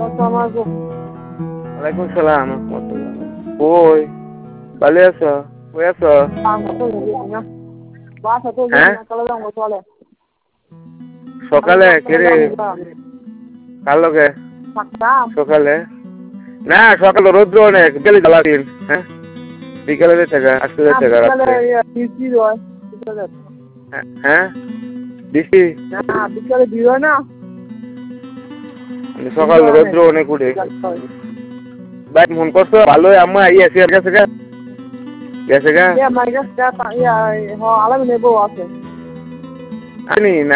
ওয়ালাইকুম সালাম। কই ভালো আছো? কই আছো? সকালে কেরে কার লগে সকালে? না সকালে রৌদ্র অনেক, বিকেলে জ্বালা দিন। হ্যাঁ বিকেলে যেতে আসতে যেতে হ্যাঁ বৃষ্টি বিকালে দিও না, সকাল রৌদ্র অনেক উঠে। ভাই মন করছো ভালো আম্মা গেছে গেছে গা আলাদা নেবো আছে আনি না